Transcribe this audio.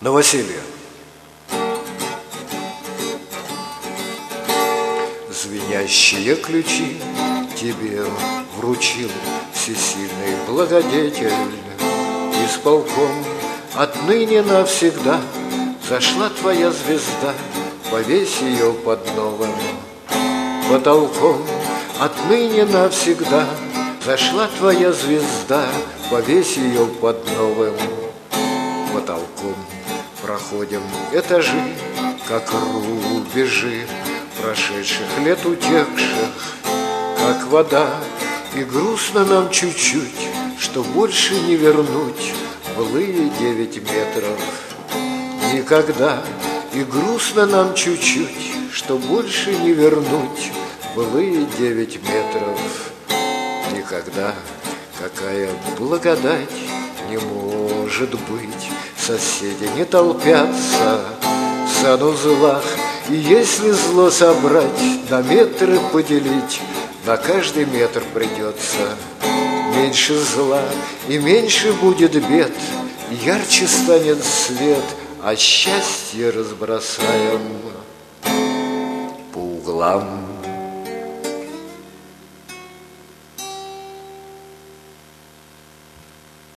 Новоселье. Звенящие ключи тебе вручил всесильный благодетель. Исполком отныне навсегда зашла твоя звезда, повесь ее под новым потолком. Отныне навсегда зашла твоя звезда, повесь ее под новым потолком. Проходим этажи, как рубежи прошедших лет утекших, как вода. И грустно нам чуть-чуть, что больше не вернуть былые 9 метров никогда. И грустно нам чуть-чуть, что больше не вернуть былые 9 метров никогда. Какая благодать не может быть, соседи не толпятся в санузлах. И если зло собрать, на метры поделить, на каждый метр придется меньше зла, и меньше будет бед, ярче станет свет, а счастье разбросаем по углам.